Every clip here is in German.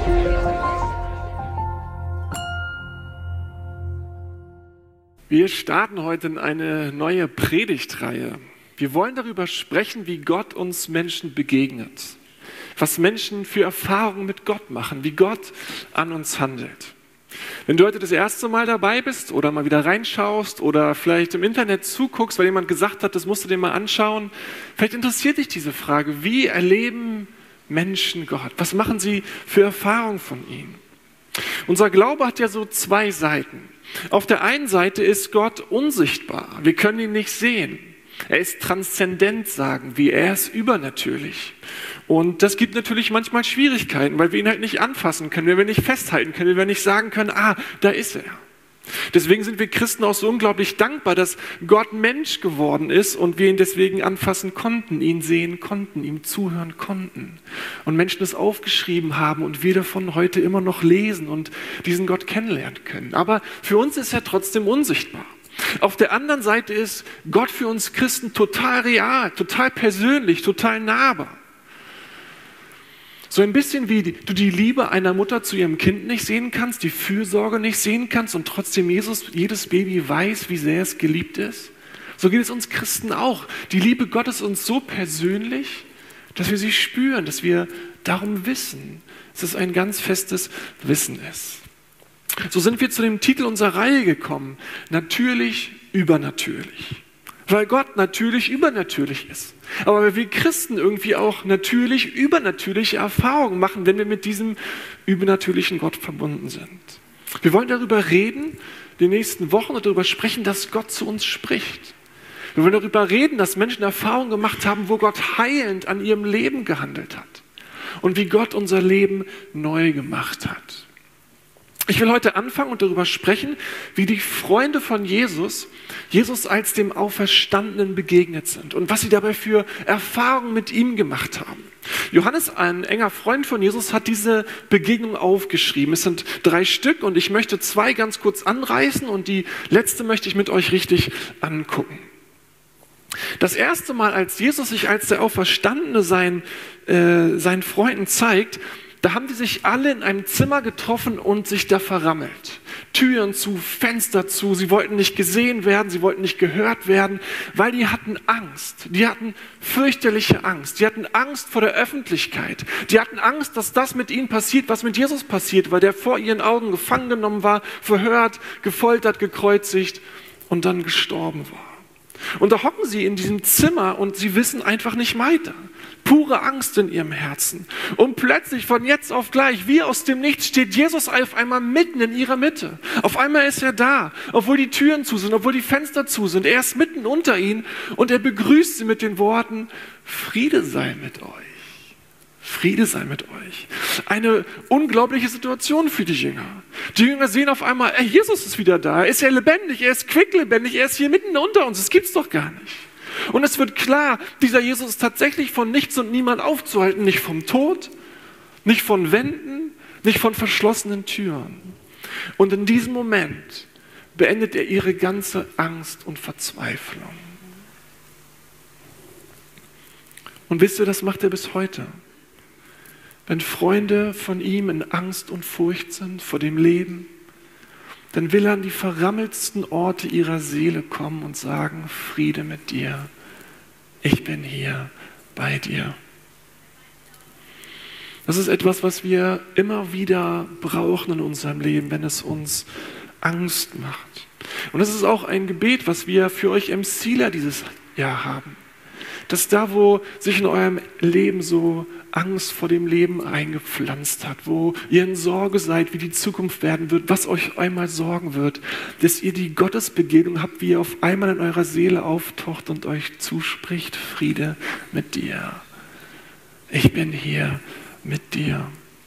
Wir starten heute in eine neue Predigtreihe. Wir wollen darüber sprechen, wie Gott uns Menschen begegnet, was Menschen für Erfahrungen mit Gott machen, wie Gott an uns handelt. Wenn du heute das erste Mal dabei bist oder mal wieder reinschaust oder vielleicht im Internet zuguckst, weil jemand gesagt hat, das musst du dir mal anschauen, vielleicht interessiert dich diese Frage, wie erleben Menschen Gott? Was machen sie für Erfahrungen von ihm? Unser Glaube hat ja so zwei Seiten. Auf der einen Seite ist Gott unsichtbar. Wir können ihn nicht sehen. Er ist transzendent, sagen wir. Er ist übernatürlich. Und das gibt natürlich manchmal Schwierigkeiten, weil wir ihn halt nicht anfassen können, weil wir nicht festhalten können, weil wir nicht sagen können, da ist er. Deswegen sind wir Christen auch so unglaublich dankbar, dass Gott Mensch geworden ist und wir ihn deswegen anfassen konnten, ihn sehen konnten, ihm zuhören konnten. Und Menschen es aufgeschrieben haben und wir davon heute immer noch lesen und diesen Gott kennenlernen können. Aber für uns ist er trotzdem unsichtbar. Auf der anderen Seite ist Gott für uns Christen total real, total persönlich, total nahbar. So ein bisschen wie du die Liebe einer Mutter zu ihrem Kind nicht sehen kannst, die Fürsorge nicht sehen kannst und trotzdem jedes Baby weiß, wie sehr es geliebt ist. So geht es uns Christen auch. Die Liebe Gottes ist uns so persönlich, dass wir sie spüren, dass wir darum wissen, dass es ein ganz festes Wissen ist. So sind wir zu dem Titel unserer Reihe gekommen, natürlich, übernatürlich. Weil Gott natürlich übernatürlich ist. Aber weil wir Christen irgendwie auch natürlich übernatürliche Erfahrungen machen, wenn wir mit diesem übernatürlichen Gott verbunden sind. Wir wollen darüber reden, die nächsten Wochen, und darüber sprechen, dass Gott zu uns spricht. Wir wollen darüber reden, dass Menschen Erfahrungen gemacht haben, wo Gott heilend an ihrem Leben gehandelt hat. Und wie Gott unser Leben neu gemacht hat. Ich will heute anfangen und darüber sprechen, wie die Freunde von Jesus als dem Auferstandenen begegnet sind und was sie dabei für Erfahrungen mit ihm gemacht haben. Johannes, ein enger Freund von Jesus, hat diese Begegnung aufgeschrieben. Es sind 3 Stück und ich möchte 2 ganz kurz anreißen und die letzte möchte ich mit euch richtig angucken. Das erste Mal, als Jesus sich als der Auferstandene seinen Freunden zeigt, da haben die sich alle in einem Zimmer getroffen und sich da verrammelt. Türen zu, Fenster zu, sie wollten nicht gesehen werden, sie wollten nicht gehört werden, weil die hatten Angst. Die hatten fürchterliche Angst. Die hatten Angst vor der Öffentlichkeit. Die hatten Angst, dass das mit ihnen passiert, was mit Jesus passiert, weil der vor ihren Augen gefangen genommen war, verhört, gefoltert, gekreuzigt und dann gestorben war. Und da hocken sie in diesem Zimmer und sie wissen einfach nicht weiter. Pure Angst in ihrem Herzen. Und plötzlich, von jetzt auf gleich, wie aus dem Nichts, steht Jesus auf einmal mitten in ihrer Mitte. Auf einmal ist er da, obwohl die Türen zu sind, obwohl die Fenster zu sind. Er ist mitten unter ihnen und er begrüßt sie mit den Worten, Friede sei mit euch. Friede sei mit euch. Eine unglaubliche Situation für die Jünger. Die Jünger sehen auf einmal, Jesus ist wieder da. Er ist ja lebendig, er ist quicklebendig, er ist hier mitten unter uns. Das gibt's doch gar nicht. Und es wird klar, dieser Jesus ist tatsächlich von nichts und niemand aufzuhalten. Nicht vom Tod, nicht von Wänden, nicht von verschlossenen Türen. Und in diesem Moment beendet er ihre ganze Angst und Verzweiflung. Und wisst ihr, das macht er bis heute. Wenn Freunde von ihm in Angst und Furcht sind vor dem Leben, dann will er an die verrammeltsten Orte ihrer Seele kommen und sagen, Friede mit dir, ich bin hier bei dir. Das ist etwas, was wir immer wieder brauchen in unserem Leben, wenn es uns Angst macht. Und das ist auch ein Gebet, was wir für euch im Sila dieses Jahr haben. Dass da, wo sich in eurem Leben so Angst vor dem Leben eingepflanzt hat, wo ihr in Sorge seid, wie die Zukunft werden wird, was euch einmal sorgen wird, dass ihr die Gottesbegegnung habt, wie ihr auf einmal in eurer Seele auftaucht und euch zuspricht, Friede mit dir. Ich bin hier mit dir.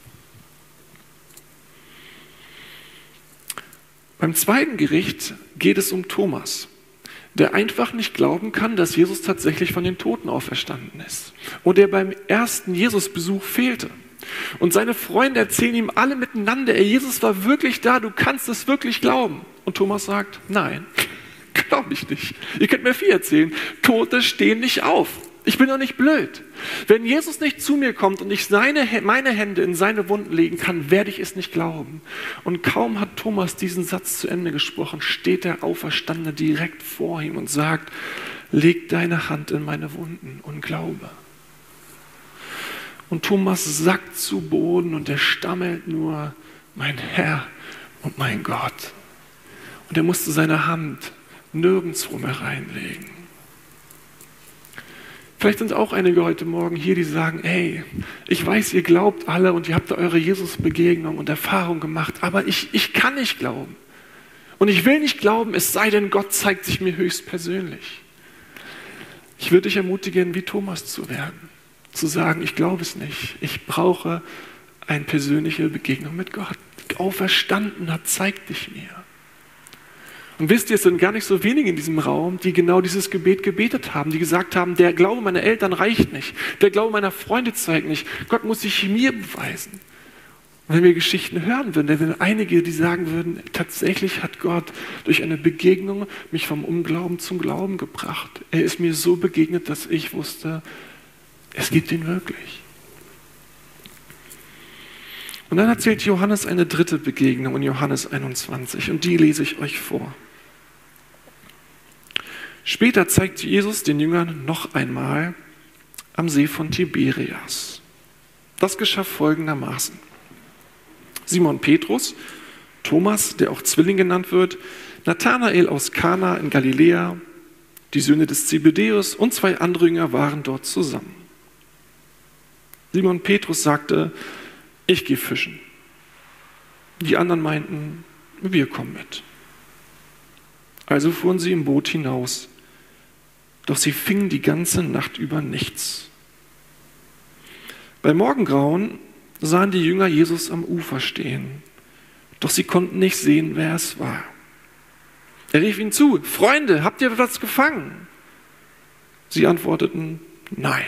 Beim zweiten Gericht geht es um Thomas, der einfach nicht glauben kann, dass Jesus tatsächlich von den Toten auferstanden ist. Und der beim ersten Jesusbesuch fehlte. Und seine Freunde erzählen ihm alle miteinander, Jesus war wirklich da, du kannst es wirklich glauben. Und Thomas sagt, nein, glaube ich nicht. Ihr könnt mir viel erzählen, Tote stehen nicht auf. Ich bin doch nicht blöd. Wenn Jesus nicht zu mir kommt und ich meine Hände in seine Wunden legen kann, werde ich es nicht glauben. Und kaum hat Thomas diesen Satz zu Ende gesprochen, steht der Auferstandene direkt vor ihm und sagt, leg deine Hand in meine Wunden und glaube. Und Thomas sackt zu Boden und er stammelt nur, mein Herr und mein Gott. Und er musste seine Hand nirgendwo mehr reinlegen. Vielleicht sind auch einige heute Morgen hier, die sagen, hey, ich weiß, ihr glaubt alle und ihr habt da eure Jesus-Begegnung und Erfahrung gemacht, aber ich kann nicht glauben. Und ich will nicht glauben, es sei denn, Gott zeigt sich mir höchstpersönlich. Ich würde dich ermutigen, wie Thomas zu werden, zu sagen, ich glaube es nicht. Ich brauche eine persönliche Begegnung mit Gott. Auferstandener, zeig dich mir. Und wisst ihr, es sind gar nicht so wenige in diesem Raum, die genau dieses Gebet gebetet haben, die gesagt haben, der Glaube meiner Eltern reicht nicht, der Glaube meiner Freunde zeigt nicht, Gott muss sich mir beweisen. Und wenn wir Geschichten hören würden, dann wären einige, die sagen würden, tatsächlich hat Gott durch eine Begegnung mich vom Unglauben zum Glauben gebracht. Er ist mir so begegnet, dass ich wusste, es gibt ihn wirklich. Und dann erzählt Johannes eine dritte Begegnung in Johannes 21 und die lese ich euch vor. Später zeigt Jesus den Jüngern noch einmal am See von Tiberias. Das geschah folgendermaßen. Simon Petrus, Thomas, der auch Zwilling genannt wird, Nathanael aus Kana in Galiläa, die Söhne des Zebedäus und 2 andere Jünger waren dort zusammen. Simon Petrus sagte, ich gehe fischen. Die anderen meinten, wir kommen mit. Also fuhren sie im Boot hinaus. Doch sie fingen die ganze Nacht über nichts. Bei Morgengrauen sahen die Jünger Jesus am Ufer stehen. Doch sie konnten nicht sehen, wer es war. Er rief ihnen zu, Freunde, habt ihr was gefangen? Sie antworteten, nein.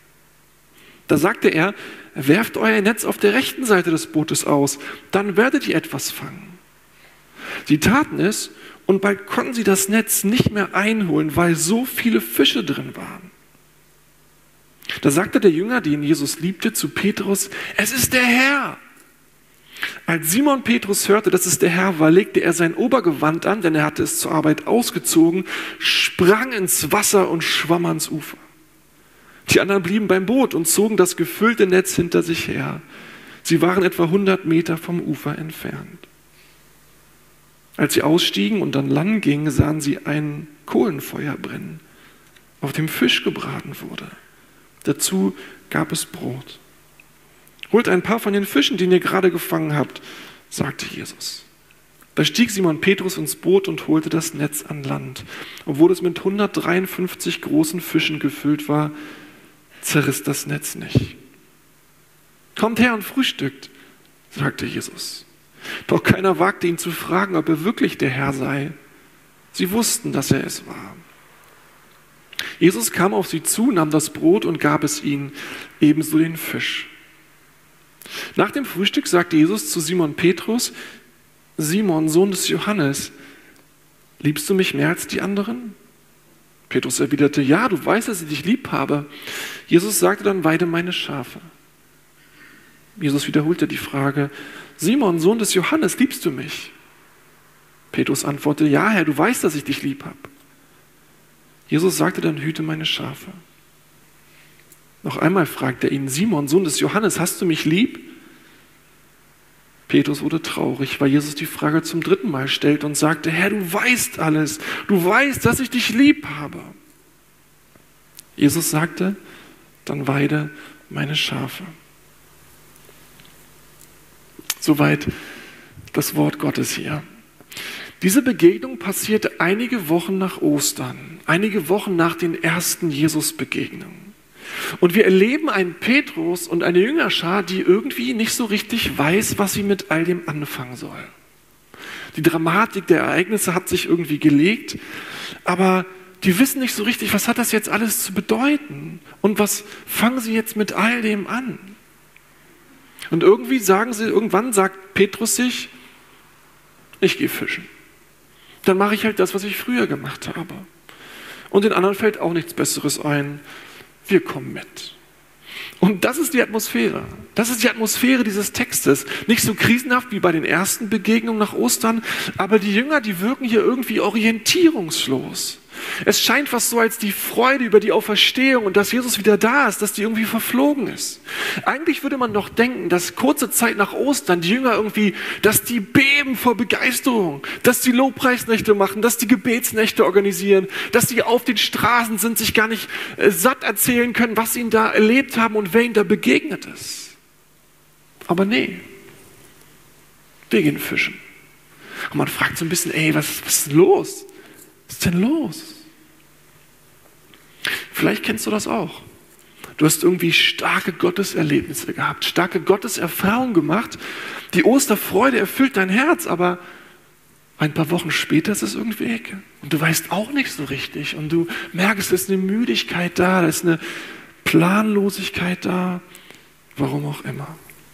Da sagte er, werft euer Netz auf der rechten Seite des Bootes aus, dann werdet ihr etwas fangen. Sie taten es und bald konnten sie das Netz nicht mehr einholen, weil so viele Fische drin waren. Da sagte der Jünger, den Jesus liebte, zu Petrus, es ist der Herr. Als Simon Petrus hörte, dass es der Herr war, legte er sein Obergewand an, denn er hatte es zur Arbeit ausgezogen, sprang ins Wasser und schwamm ans Ufer. Die anderen blieben beim Boot und zogen das gefüllte Netz hinter sich her. Sie waren etwa 100 Meter vom Ufer entfernt. Als sie ausstiegen und an Land gingen, sahen sie ein Kohlenfeuer brennen, auf dem Fisch gebraten wurde. Dazu gab es Brot. Holt ein paar von den Fischen, die ihr gerade gefangen habt, sagte Jesus. Da stieg Simon Petrus ins Boot und holte das Netz an Land. Obwohl es mit 153 großen Fischen gefüllt war, zerriss das Netz nicht. Kommt her und frühstückt, sagte Jesus. Doch keiner wagte ihn zu fragen, ob er wirklich der Herr sei. Sie wussten, dass er es war. Jesus kam auf sie zu, nahm das Brot und gab es ihnen, ebenso den Fisch. Nach dem Frühstück sagte Jesus zu Simon Petrus, Simon, Sohn des Johannes, liebst du mich mehr als die anderen? Petrus erwiderte, ja, du weißt, dass ich dich lieb habe. Jesus sagte dann, weide meine Schafe. Jesus wiederholte die Frage, Simon, Sohn des Johannes, liebst du mich? Petrus antwortete, ja, Herr, du weißt, dass ich dich lieb habe. Jesus sagte dann, hüte meine Schafe. Noch einmal fragte er ihn, Simon, Sohn des Johannes, hast du mich lieb? Petrus wurde traurig, weil Jesus die Frage zum 3. Mal stellte und sagte, Herr, du weißt alles, du weißt, dass ich dich lieb habe. Jesus sagte, dann weide meine Schafe. Soweit das Wort Gottes hier. Diese Begegnung passierte einige Wochen nach Ostern, einige Wochen nach den ersten Jesus-Begegnungen. Und wir erleben einen Petrus und eine Jüngerschar, die irgendwie nicht so richtig weiß, was sie mit all dem anfangen soll. Die Dramatik der Ereignisse hat sich irgendwie gelegt, aber die wissen nicht so richtig, was hat das jetzt alles zu bedeuten und was fangen sie jetzt mit all dem an? Und irgendwann sagt Petrus sich, ich gehe fischen. Dann mache ich halt das, was ich früher gemacht habe. Und den anderen fällt auch nichts Besseres ein. wir kommen mit. Und das ist die Atmosphäre. Das ist die Atmosphäre dieses Textes. Nicht so krisenhaft wie bei den ersten Begegnungen nach Ostern, aber die Jünger, die wirken hier irgendwie orientierungslos. Es scheint fast so, als die Freude über die Auferstehung und dass Jesus wieder da ist, dass die irgendwie verflogen ist. Eigentlich würde man doch denken, dass kurze Zeit nach Ostern die Jünger irgendwie, dass die beben vor Begeisterung, dass die Lobpreisnächte machen, dass die Gebetsnächte organisieren, dass die auf den Straßen sind, sich gar nicht satt erzählen können, was sie ihnen da erlebt haben und wer ihnen da begegnet ist. Aber nee, wir gehen fischen. Und man fragt so ein bisschen, was ist denn los? Was ist denn los? Vielleicht kennst du das auch. Du hast irgendwie starke Gotteserlebnisse gehabt, starke Gotteserfahrungen gemacht. Die Osterfreude erfüllt dein Herz, aber ein paar Wochen später ist es irgendwie weg. Und du weißt auch nicht so richtig. Und du merkst, es ist eine Müdigkeit da ist eine Planlosigkeit da. Warum auch immer.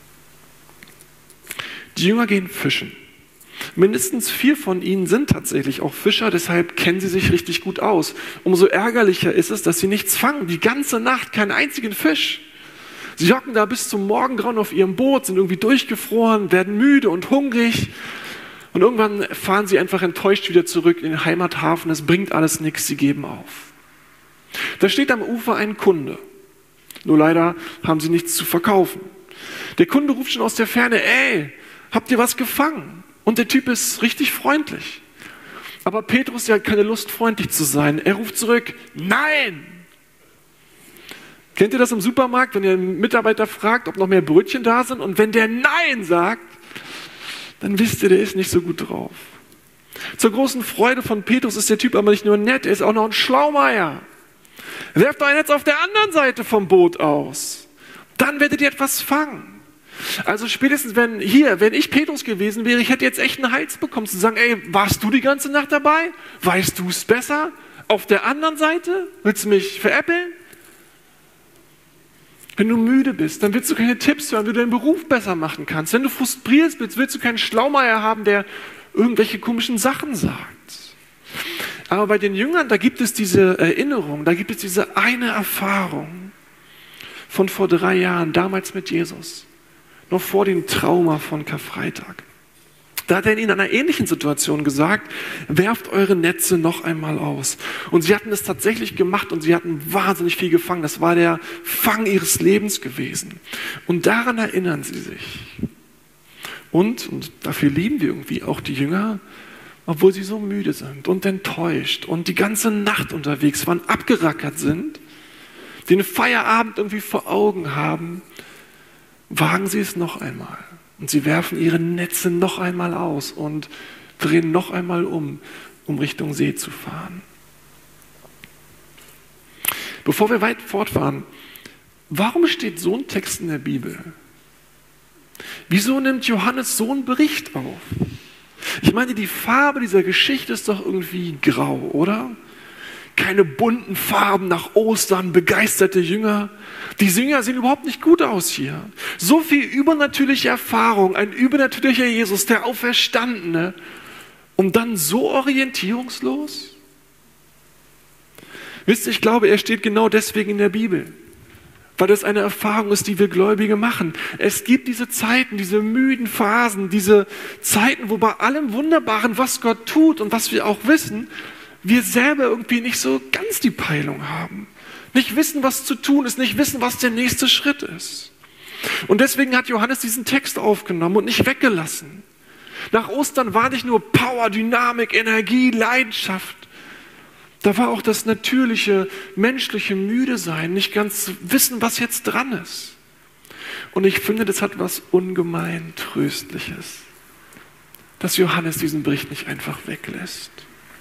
Die Jünger gehen fischen. Mindestens 4 von ihnen sind tatsächlich auch Fischer, deshalb kennen sie sich richtig gut aus. Umso ärgerlicher ist es, dass sie nichts fangen, die ganze Nacht keinen einzigen Fisch. Sie hocken da bis zum Morgengrauen auf ihrem Boot, sind irgendwie durchgefroren, werden müde und hungrig und irgendwann fahren sie einfach enttäuscht wieder zurück in den Heimathafen. Es bringt alles nichts, sie geben auf. Da steht am Ufer ein Kunde, nur leider haben sie nichts zu verkaufen. Der Kunde ruft schon aus der Ferne, habt ihr was gefangen? Und der Typ ist richtig freundlich. Aber Petrus hat keine Lust, freundlich zu sein. Er ruft zurück, nein! Kennt ihr das im Supermarkt, wenn ihr einen Mitarbeiter fragt, ob noch mehr Brötchen da sind? Und wenn der Nein sagt, dann wisst ihr, der ist nicht so gut drauf. Zur großen Freude von Petrus ist der Typ aber nicht nur nett, er ist auch noch ein Schlaumeier. Werft euch jetzt auf der anderen Seite vom Boot aus. Dann werdet ihr etwas fangen. Also spätestens, wenn ich Petrus gewesen wäre, ich hätte jetzt echt einen Hals bekommen, zu sagen, warst du die ganze Nacht dabei? Weißt du es besser? Auf der anderen Seite? Willst du mich veräppeln? Wenn du müde bist, dann willst du keine Tipps hören, wie du deinen Beruf besser machen kannst. Wenn du frustriert bist, willst du keinen Schlaumeier haben, der irgendwelche komischen Sachen sagt. Aber bei den Jüngern, da gibt es diese Erinnerung, da gibt es diese eine Erfahrung von vor 3 Jahren, damals mit Jesus. Noch vor dem Trauma von Karfreitag. Da hat er in einer ähnlichen Situation gesagt, werft eure Netze noch einmal aus. Und sie hatten es tatsächlich gemacht und sie hatten wahnsinnig viel gefangen. Das war der Fang ihres Lebens gewesen. Und daran erinnern sie sich. Und dafür lieben wir irgendwie auch die Jünger, obwohl sie so müde sind und enttäuscht und die ganze Nacht unterwegs waren, abgerackert sind, den Feierabend irgendwie vor Augen haben, wagen sie es noch einmal. Und sie werfen ihre Netze noch einmal aus und drehen noch einmal um Richtung See zu fahren. Bevor wir weit fortfahren, warum steht so ein Text in der Bibel? Wieso nimmt Johannes so einen Bericht auf? Ich meine, die Farbe dieser Geschichte ist doch irgendwie grau, oder? Keine bunten Farben nach Ostern, begeisterte Jünger. Die Jünger sehen überhaupt nicht gut aus hier. So viel übernatürliche Erfahrung, ein übernatürlicher Jesus, der Auferstandene. Und dann so orientierungslos? Wisst ihr, ich glaube, er steht genau deswegen in der Bibel. Weil das eine Erfahrung ist, die wir Gläubige machen. Es gibt diese Zeiten, diese müden Phasen, diese Zeiten, wo bei allem Wunderbaren, was Gott tut und was wir auch wissen, wir selber irgendwie nicht so ganz die Peilung haben. Nicht wissen, was zu tun ist, nicht wissen, was der nächste Schritt ist. Und deswegen hat Johannes diesen Text aufgenommen und nicht weggelassen. Nach Ostern war nicht nur Power, Dynamik, Energie, Leidenschaft. Da war auch das natürliche, menschliche Müdesein, nicht ganz wissen, was jetzt dran ist. Und ich finde, das hat was ungemein Tröstliches, dass Johannes diesen Bericht nicht einfach weglässt.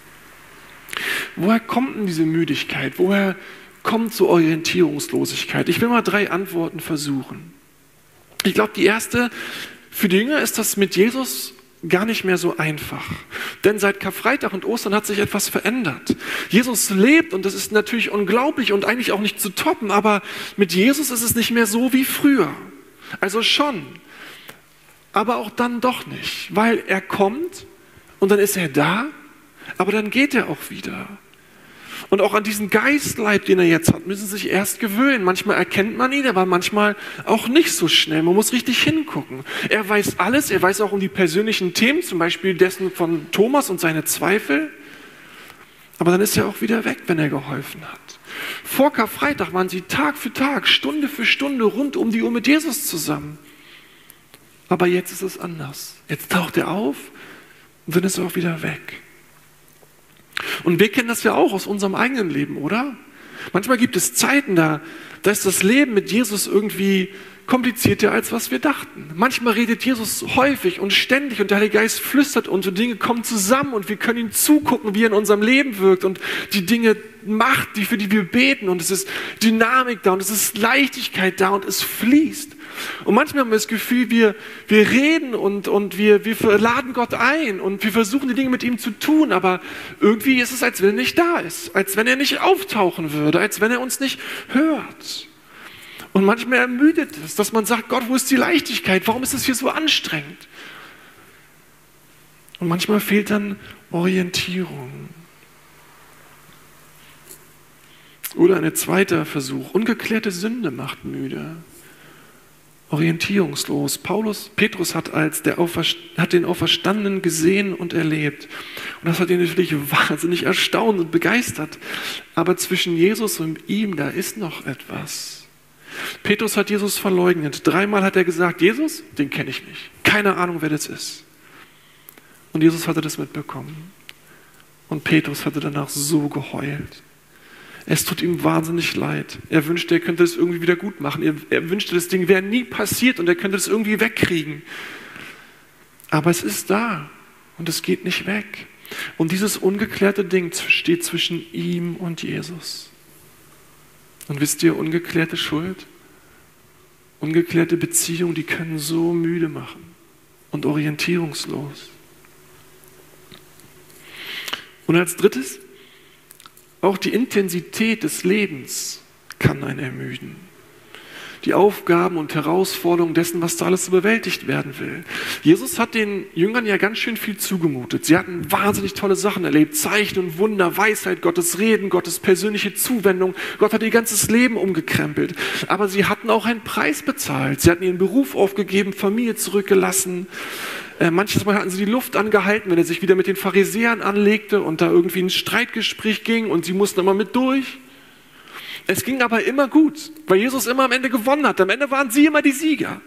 Woher kommt denn diese Müdigkeit? Woher kommt so Orientierungslosigkeit? Ich will mal 3 Antworten versuchen. Ich glaube, die erste, für die Jünger ist das mit Jesus gar nicht mehr so einfach. Denn seit Karfreitag und Ostern hat sich etwas verändert. Jesus lebt und das ist natürlich unglaublich und eigentlich auch nicht zu toppen, aber mit Jesus ist es nicht mehr so wie früher. Also schon, aber auch dann doch nicht, weil er kommt und dann ist er da, aber dann geht er auch wieder. Und auch an diesen Geistleib, den er jetzt hat, müssen sie sich erst gewöhnen. Manchmal erkennt man ihn, aber manchmal auch nicht so schnell. Man muss richtig hingucken. Er weiß alles, er weiß auch um die persönlichen Themen, zum Beispiel dessen von Thomas und seine Zweifel. Aber dann ist er auch wieder weg, wenn er geholfen hat. Vor Karfreitag waren sie Tag für Tag, Stunde für Stunde rund um die Uhr mit Jesus zusammen. Aber jetzt ist es anders. Jetzt taucht er auf und dann ist er auch wieder weg. Und wir kennen das ja auch aus unserem eigenen Leben, oder? Manchmal gibt es Zeiten, da ist das Leben mit Jesus irgendwie komplizierter, als was wir dachten. Manchmal redet Jesus häufig und ständig und der Heilige Geist flüstert uns und Dinge kommen zusammen und wir können ihm zugucken, wie er in unserem Leben wirkt und die Dinge macht, für die wir beten und es ist Dynamik da und es ist Leichtigkeit da und es fließt. Und manchmal haben wir das Gefühl, wir reden und wir laden Gott ein und wir versuchen die Dinge mit ihm zu tun, aber irgendwie ist es, als wenn er nicht da ist, als wenn er nicht auftauchen würde, als wenn er uns nicht hört. Und manchmal ermüdet es, dass man sagt, Gott, wo ist die Leichtigkeit? Warum ist es hier so anstrengend? Und manchmal fehlt dann Orientierung. Oder ein zweiter Versuch. Ungeklärte Sünde macht müde. Orientierungslos. Petrus hat den Auferstandenen gesehen und erlebt. Und das hat ihn natürlich wahnsinnig erstaunt und begeistert. Aber zwischen Jesus und ihm, da ist noch etwas. Petrus hat Jesus verleugnet. 3-mal hat er gesagt, Jesus, den kenne ich nicht. Keine Ahnung, wer das ist. Und Jesus hatte das mitbekommen. Und Petrus hatte danach so geheult. Es tut ihm wahnsinnig leid. Er wünschte, er könnte das irgendwie wieder gut machen. Er wünschte, das Ding wäre nie passiert und er könnte das irgendwie wegkriegen. Aber es ist da und es geht nicht weg. Und dieses ungeklärte Ding steht zwischen ihm und Jesus. Und wisst ihr, ungeklärte Schuld, ungeklärte Beziehungen, die können so müde machen und orientierungslos. Und als drittes, auch die Intensität des Lebens kann einen ermüden. Die Aufgaben und Herausforderungen dessen, was da alles so bewältigt werden will. Jesus hat den Jüngern ja ganz schön viel zugemutet. Sie hatten wahnsinnig tolle Sachen erlebt. Zeichen und Wunder, Weisheit, Gottes Reden, Gottes persönliche Zuwendung. Gott hat ihr ganzes Leben umgekrempelt. Aber sie hatten auch einen Preis bezahlt. Sie hatten ihren Beruf aufgegeben, Familie zurückgelassen. Manches Mal hatten sie die Luft angehalten, wenn er sich wieder mit den Pharisäern anlegte und da irgendwie ein Streitgespräch ging und sie mussten immer mit durch. Es ging aber immer gut, weil Jesus immer am Ende gewonnen hat. Am Ende waren sie immer die Sieger.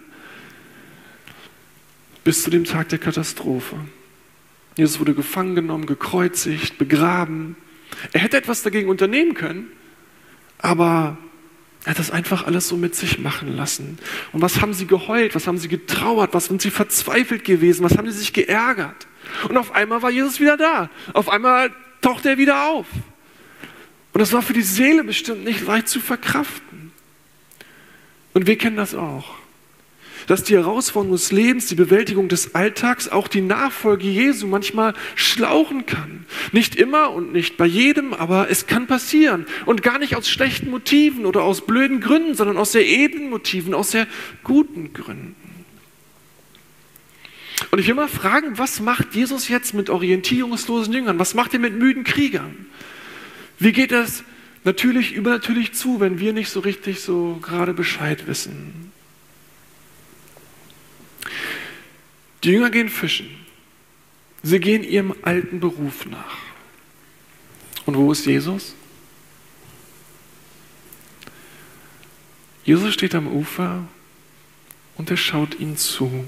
Bis zu dem Tag der Katastrophe. Jesus wurde gefangen genommen, gekreuzigt, begraben. Er hätte etwas dagegen unternehmen können, aber er hat das einfach alles so mit sich machen lassen. Und was haben sie geheult? Was haben sie getrauert? Was sind sie verzweifelt gewesen? Was haben sie sich geärgert? Und auf einmal war Jesus wieder da. Auf einmal tauchte er wieder auf. Und das war für die Seele bestimmt nicht leicht zu verkraften. Und wir kennen das auch. Dass die Herausforderung des Lebens, die Bewältigung des Alltags, auch die Nachfolge Jesu manchmal schlauchen kann. Nicht immer und nicht bei jedem, aber es kann passieren. Und gar nicht aus schlechten Motiven oder aus blöden Gründen, sondern aus sehr edlen Motiven, aus sehr guten Gründen. Und ich will mal fragen, was macht Jesus jetzt mit orientierungslosen Jüngern? Was macht er mit müden Kriegern? Wie geht das natürlich übernatürlich zu, wenn wir nicht so richtig so gerade Bescheid wissen? Die Jünger gehen fischen. Sie gehen ihrem alten Beruf nach. Und wo ist Jesus? Jesus steht am Ufer und er schaut ihnen zu.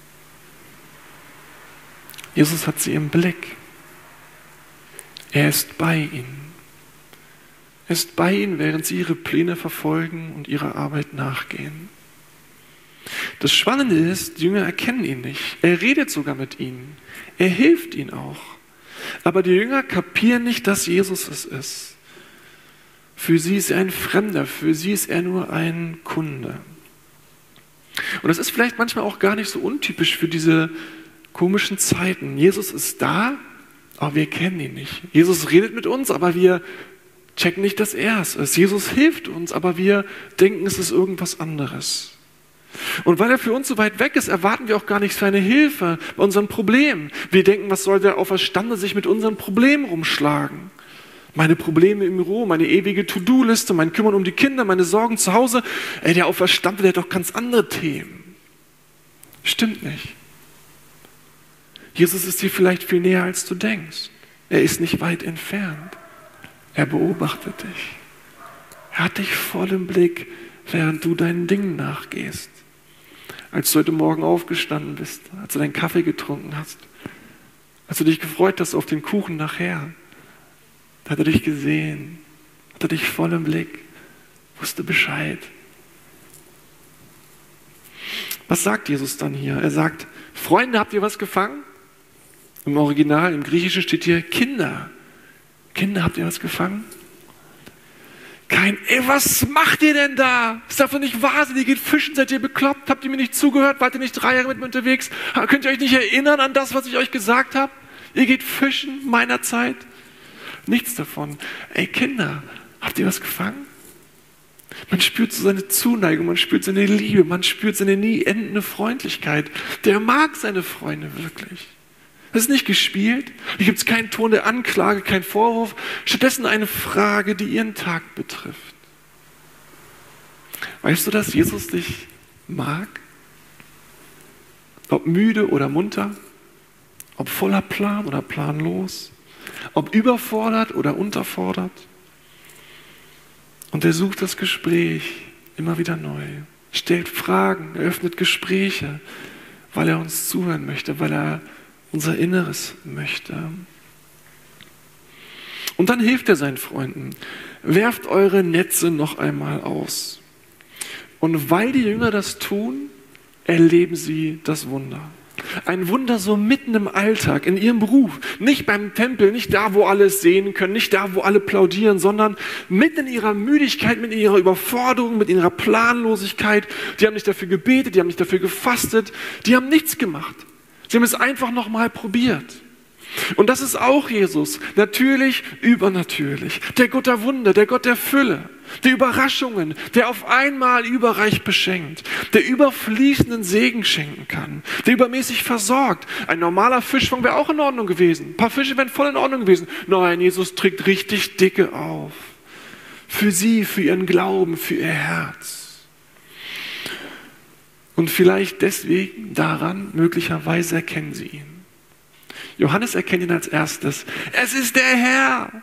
Jesus hat sie im Blick. Er ist bei ihnen. Er ist bei ihnen, während sie ihre Pläne verfolgen und ihrer Arbeit nachgehen. Das Spannende ist, die Jünger erkennen ihn nicht. Er redet sogar mit ihnen. Er hilft ihnen auch. Aber die Jünger kapieren nicht, dass Jesus es ist. Für sie ist er ein Fremder, für sie ist er nur ein Kunde. Und das ist vielleicht manchmal auch gar nicht so untypisch für diese komischen Zeiten. Jesus ist da, aber wir kennen ihn nicht. Jesus redet mit uns, aber wir checken nicht, dass er es ist. Jesus hilft uns, aber wir denken, es ist irgendwas anderes. Und weil er für uns so weit weg ist, erwarten wir auch gar nicht seine Hilfe bei unseren Problemen. Wir denken, was soll der Auferstandene sich mit unseren Problemen rumschlagen? Meine Probleme im Büro, meine ewige To-Do-Liste, mein Kümmern um die Kinder, meine Sorgen zu Hause. Der Auferstandene, der hat doch ganz andere Themen. Stimmt nicht. Jesus ist dir vielleicht viel näher, als du denkst. Er ist nicht weit entfernt. Er beobachtet dich. Er hat dich voll im Blick, während du deinen Dingen nachgehst. Als du heute Morgen aufgestanden bist, als du deinen Kaffee getrunken hast, als du dich gefreut hast auf den Kuchen nachher, da hat er dich gesehen, hat er dich voll im Blick, wusste Bescheid. Was sagt Jesus dann hier? Er sagt, Freunde, habt ihr was gefangen? Im Original, im Griechischen steht hier, Kinder. Kinder, habt ihr was gefangen? Was macht ihr denn da? Das darf doch nicht wahr sein, ihr geht fischen, seid ihr bekloppt? Habt ihr mir nicht zugehört? Wart ihr nicht 3 Jahre mit mir unterwegs? Könnt ihr euch nicht erinnern an das, was ich euch gesagt habe? Ihr geht fischen meiner Zeit? Nichts davon. Kinder, habt ihr was gefangen? Man spürt so seine Zuneigung, man spürt seine Liebe, man spürt seine nie endende Freundlichkeit. Der mag seine Freunde wirklich. Das ist nicht gespielt. Hier gibt es keinen Ton der Anklage, keinen Vorwurf. Stattdessen eine Frage, die ihren Tag betrifft. Weißt du, dass Jesus dich mag? Ob müde oder munter? Ob voller Plan oder planlos? Ob überfordert oder unterfordert? Und er sucht das Gespräch immer wieder neu. Stellt Fragen, eröffnet Gespräche, weil er uns zuhören möchte, weil er unser Inneres möchte. Und dann hilft er seinen Freunden. Werft eure Netze noch einmal aus. Und weil die Jünger das tun, erleben sie das Wunder. Ein Wunder so mitten im Alltag, in ihrem Beruf. Nicht beim Tempel, nicht da, wo alle es sehen können, nicht da, wo alle plaudieren, sondern mitten in ihrer Müdigkeit, mit ihrer Überforderung, mit ihrer Planlosigkeit. Die haben nicht dafür gebetet, die haben nicht dafür gefastet, die haben nichts gemacht. Sie haben es einfach nochmal probiert. Und das ist auch Jesus. Natürlich, übernatürlich. Der Gott der Wunder, der Gott der Fülle, der Überraschungen, der auf einmal überreich beschenkt, der überfließenden Segen schenken kann, der übermäßig versorgt. Ein normaler Fischfang wäre auch in Ordnung gewesen. Ein paar Fische wären voll in Ordnung gewesen. Nein, Jesus trägt richtig dicke auf. Für sie, für ihren Glauben, für ihr Herz. Und vielleicht deswegen daran, möglicherweise erkennen sie ihn. Johannes erkennt ihn als erstes. Es ist der Herr.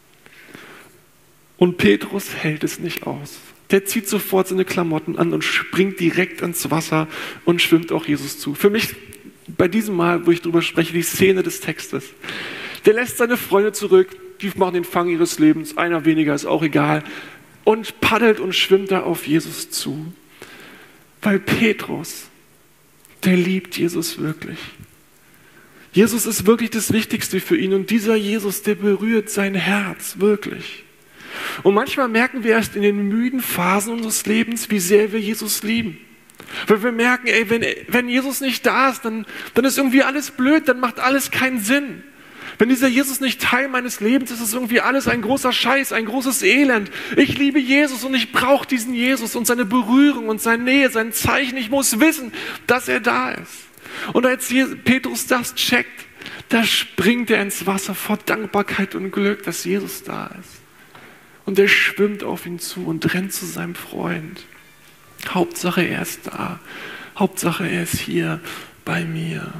Und Petrus hält es nicht aus. Der zieht sofort seine Klamotten an und springt direkt ins Wasser und schwimmt auch Jesus zu. Für mich bei diesem Mal, wo ich drüber spreche, die Szene des Textes. Der lässt seine Freunde zurück, die machen den Fang ihres Lebens, einer weniger ist auch egal, und paddelt und schwimmt da auf Jesus zu. Weil Petrus, der liebt Jesus wirklich. Jesus ist wirklich das Wichtigste für ihn und dieser Jesus, der berührt sein Herz wirklich. Und manchmal merken wir erst in den müden Phasen unseres Lebens, wie sehr wir Jesus lieben. Weil wir merken, wenn Jesus nicht da ist, dann ist irgendwie alles blöd, dann macht alles keinen Sinn. Wenn dieser Jesus nicht Teil meines Lebens ist, ist irgendwie alles ein großer Scheiß, ein großes Elend. Ich liebe Jesus und ich brauche diesen Jesus und seine Berührung und seine Nähe, sein Zeichen. Ich muss wissen, dass er da ist. Und als Petrus das checkt, da springt er ins Wasser vor Dankbarkeit und Glück, dass Jesus da ist. Und er schwimmt auf ihn zu und rennt zu seinem Freund. Hauptsache er ist da. Hauptsache er ist hier bei mir.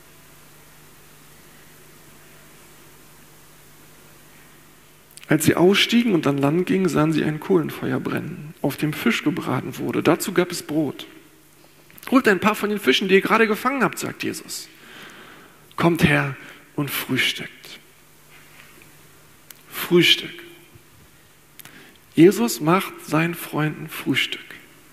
Als sie ausstiegen und an Land gingen, sahen sie ein Kohlenfeuer brennen, auf dem Fisch gebraten wurde. Dazu gab es Brot. Holt ein paar von den Fischen, die ihr gerade gefangen habt, sagt Jesus. Kommt her und frühstückt. Frühstück. Jesus macht seinen Freunden Frühstück.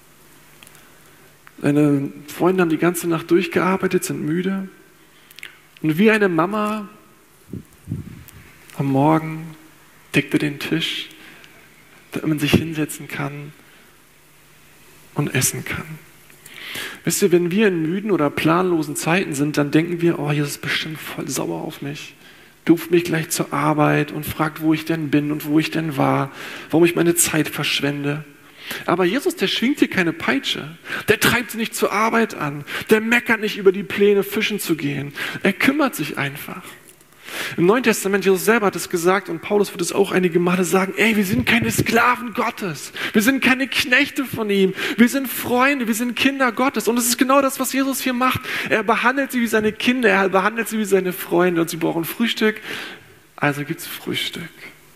Seine Freunde haben die ganze Nacht durchgearbeitet, sind müde. Und wie eine Mama am Morgen deckt er den Tisch, damit man sich hinsetzen kann und essen kann. Wisst ihr, wenn wir in müden oder planlosen Zeiten sind, dann denken wir, oh, Jesus ist bestimmt voll sauer auf mich. Ruft mich gleich zur Arbeit und fragt, wo ich denn bin und wo ich denn war, warum ich meine Zeit verschwende. Aber Jesus, der schwingt hier keine Peitsche. Der treibt sie nicht zur Arbeit an. Der meckert nicht über die Pläne, fischen zu gehen. Er kümmert sich einfach. Im Neuen Testament, Jesus selber hat es gesagt und Paulus wird es auch einige Male sagen, ey, wir sind keine Sklaven Gottes, wir sind keine Knechte von ihm, wir sind Freunde, wir sind Kinder Gottes. Und es ist genau das, was Jesus hier macht. Er behandelt sie wie seine Kinder, er behandelt sie wie seine Freunde und sie brauchen Frühstück, also gibt es Frühstück.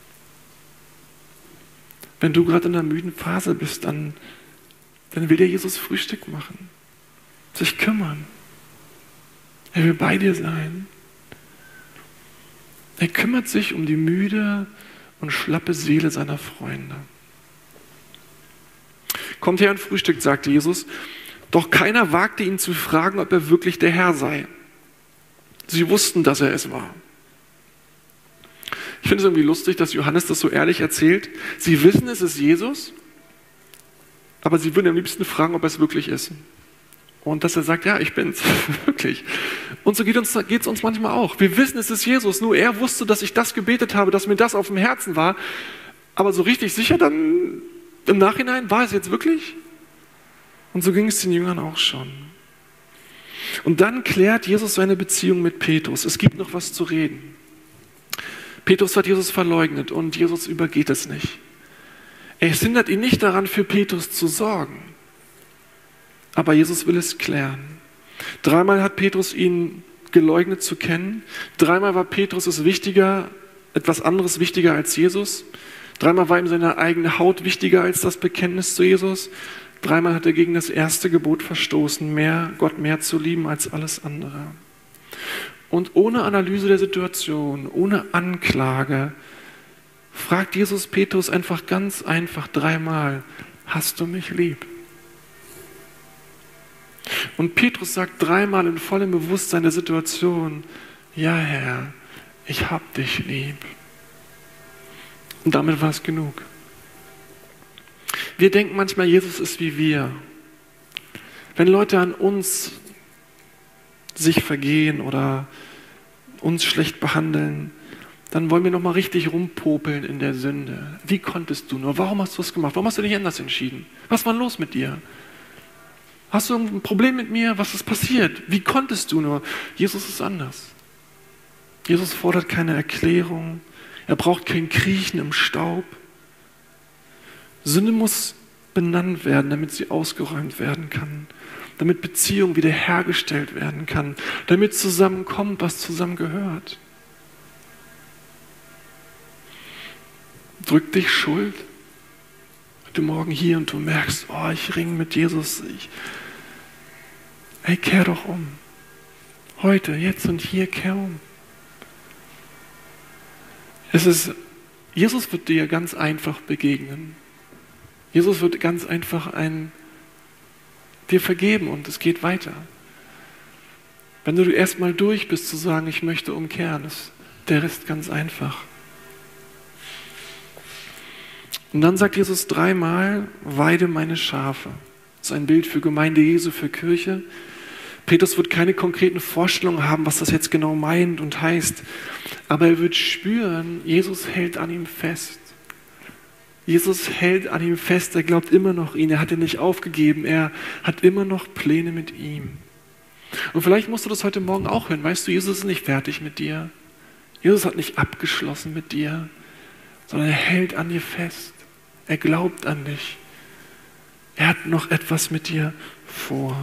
Wenn du gerade in einer müden Phase bist, dann will dir Jesus Frühstück machen, sich kümmern. Er will bei dir sein. Er kümmert sich um die müde und schlappe Seele seiner Freunde. Kommt her und frühstückt, sagte Jesus. Doch keiner wagte ihn zu fragen, ob er wirklich der Herr sei. Sie wussten, dass er es war. Ich finde es irgendwie lustig, dass Johannes das so ehrlich erzählt. Sie wissen, es ist Jesus, aber sie würden am liebsten fragen, ob er es wirklich ist. Und dass er sagt, ja, ich bin's, wirklich. Und so geht's uns manchmal auch. Wir wissen, es ist Jesus, nur er wusste, dass ich das gebetet habe, dass mir das auf dem Herzen war. Aber so richtig sicher dann im Nachhinein, war es jetzt wirklich? Und so ging es den Jüngern auch schon. Und dann klärt Jesus seine Beziehung mit Petrus. Es gibt noch was zu reden. Petrus hat Jesus verleugnet und Jesus übergeht es nicht. Es hindert ihn nicht daran, für Petrus zu sorgen. Aber Jesus will es klären. 3-mal hat Petrus ihn geleugnet zu kennen. 3-mal war Petrus etwas anderes wichtiger als Jesus. 3-mal war ihm seine eigene Haut wichtiger als das Bekenntnis zu Jesus. 3-mal hat er gegen das erste Gebot verstoßen, Gott mehr zu lieben als alles andere. Und ohne Analyse der Situation, ohne Anklage, fragt Jesus Petrus einfach ganz einfach 3-mal, hast du mich lieb? Und Petrus sagt 3-mal in vollem Bewusstsein der Situation, ja Herr, ich hab dich lieb. Und damit war es genug. Wir denken manchmal, Jesus ist wie wir. Wenn Leute an uns sich vergehen oder uns schlecht behandeln, dann wollen wir nochmal richtig rumpopeln in der Sünde. Wie konntest du nur? Warum hast du es gemacht? Warum hast du dich anders entschieden? Was war los mit dir? Hast du ein Problem mit mir? Was ist passiert? Wie konntest du nur? Jesus ist anders. Jesus fordert keine Erklärung. Er braucht kein Kriechen im Staub. Sünde muss benannt werden, damit sie ausgeräumt werden kann. Damit Beziehung wiederhergestellt werden kann. Damit zusammenkommt, was zusammengehört. Drückt dich Schuld? Du morgen hier und du merkst, oh, ich ringe mit Jesus. Hey, kehr doch um. Heute, jetzt und hier, kehr um. Jesus wird dir ganz einfach begegnen. Jesus wird ganz einfach dir vergeben und es geht weiter. Wenn du erstmal durch bist zu sagen, ich möchte umkehren, ist der Rest ganz einfach. Und dann sagt Jesus 3-mal, weide meine Schafe. Das ist ein Bild für Gemeinde Jesu, für Kirche. Petrus wird keine konkreten Vorstellungen haben, was das jetzt genau meint und heißt. Aber er wird spüren, Jesus hält an ihm fest. Jesus hält an ihm fest, er glaubt immer noch ihn, er hat ihn nicht aufgegeben, er hat immer noch Pläne mit ihm. Und vielleicht musst du das heute Morgen auch hören. Weißt du, Jesus ist nicht fertig mit dir. Jesus hat nicht abgeschlossen mit dir, sondern er hält an dir fest. Er glaubt an dich. Er hat noch etwas mit dir vor.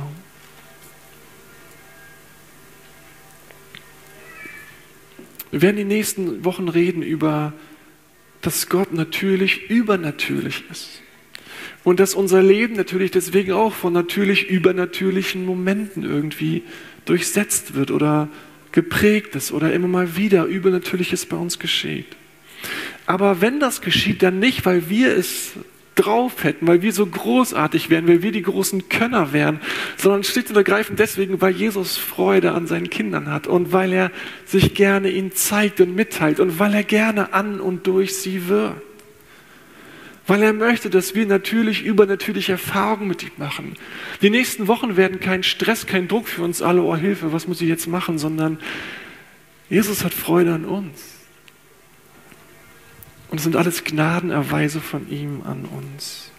Wir werden die nächsten Wochen reden über, dass Gott natürlich übernatürlich ist. Und dass unser Leben natürlich deswegen auch von natürlich übernatürlichen Momenten irgendwie durchsetzt wird oder geprägt ist oder immer mal wieder Übernatürliches bei uns geschieht. Aber wenn das geschieht, dann nicht, weil wir es drauf hätten, weil wir so großartig wären, weil wir die großen Könner wären, sondern schlicht und ergreifend deswegen, weil Jesus Freude an seinen Kindern hat und weil er sich gerne ihnen zeigt und mitteilt und weil er gerne an und durch sie wirkt. Weil er möchte, dass wir natürlich übernatürliche Erfahrungen mit ihm machen. Die nächsten Wochen werden kein Stress, kein Druck für uns alle, oh Hilfe, was muss ich jetzt machen, sondern Jesus hat Freude an uns. Und es sind alles Gnadenerweise von ihm an uns.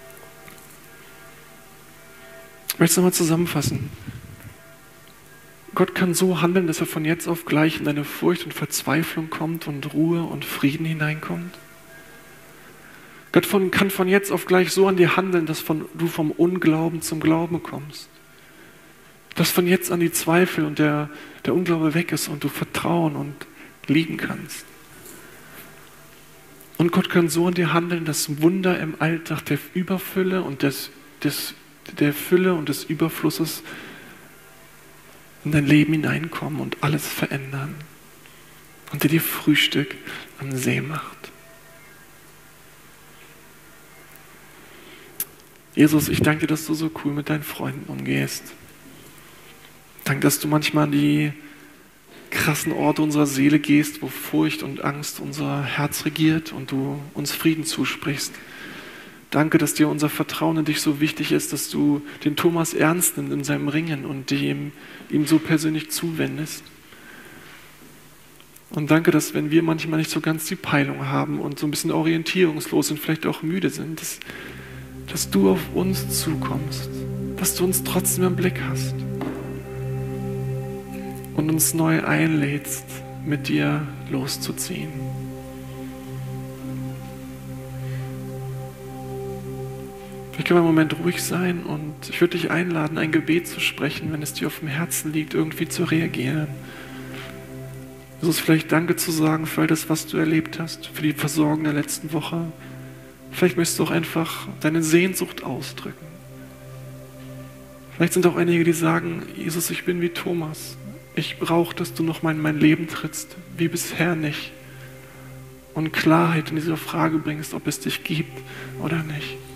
Ich möchte es nochmal zusammenfassen. Gott kann so handeln, dass er von jetzt auf gleich in deine Furcht und Verzweiflung kommt und Ruhe und Frieden hineinkommt. Gott kann von jetzt auf gleich so an dir handeln, dass du vom Unglauben zum Glauben kommst. Dass von jetzt an die Zweifel und der Unglaube weg ist und du vertrauen und lieben kannst. Und Gott kann so an dir handeln, dass Wunder im Alltag der Überfülle und der Fülle und des Überflusses in dein Leben hineinkommen und alles verändern. Und dir Frühstück am See macht. Jesus, ich danke dir, dass du so cool mit deinen Freunden umgehst. Danke, dass du manchmal an die krassen Orte unserer Seele gehst, wo Furcht und Angst unser Herz regiert und du uns Frieden zusprichst. Danke, dass dir unser Vertrauen in dich so wichtig ist, dass du den Thomas ernst nimmst in seinem Ringen und ihm so persönlich zuwendest. Und danke, dass wenn wir manchmal nicht so ganz die Peilung haben und so ein bisschen orientierungslos und vielleicht auch müde sind, dass du auf uns zukommst, dass du uns trotzdem im Blick hast und uns neu einlädst, mit dir loszuziehen. Ich kann einen Moment ruhig sein und ich würde dich einladen, ein Gebet zu sprechen, wenn es dir auf dem Herzen liegt, irgendwie zu reagieren. Jesus, vielleicht Danke zu sagen für all das, was du erlebt hast, für die Versorgung der letzten Woche. Vielleicht möchtest du auch einfach deine Sehnsucht ausdrücken. Vielleicht sind auch einige, die sagen, Jesus, ich bin wie Thomas. Ich brauche, dass du noch mal in mein Leben trittst, wie bisher nicht. Und Klarheit in diese Frage bringst, ob es dich gibt oder nicht.